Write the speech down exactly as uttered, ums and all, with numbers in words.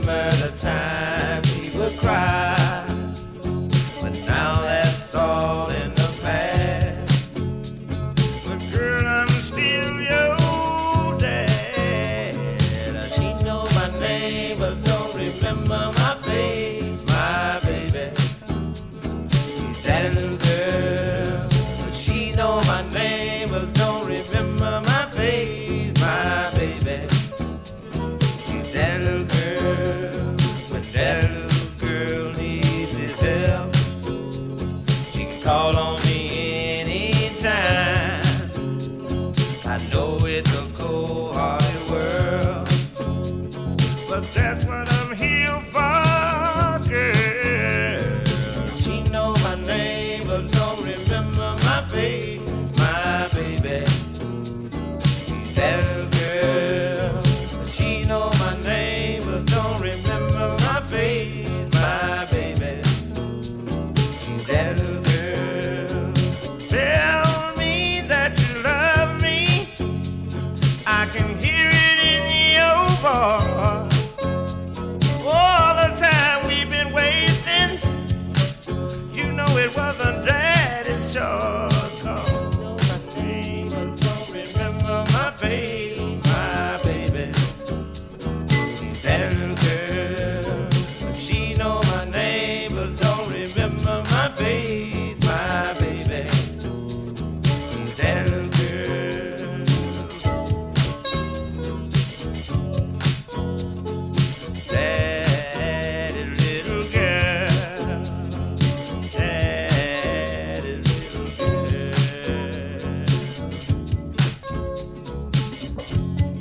remember the time she would cry, but now that's all in the past. But girl, I'm still your dad. She know my name, but don't remember my face, my baby. She's that little girl, but she know my name, but don't remember my face, my baby. She's that little girl, when that little girl needs his help, she can call on me anytime. I know it's a cold-hearted world, but that's what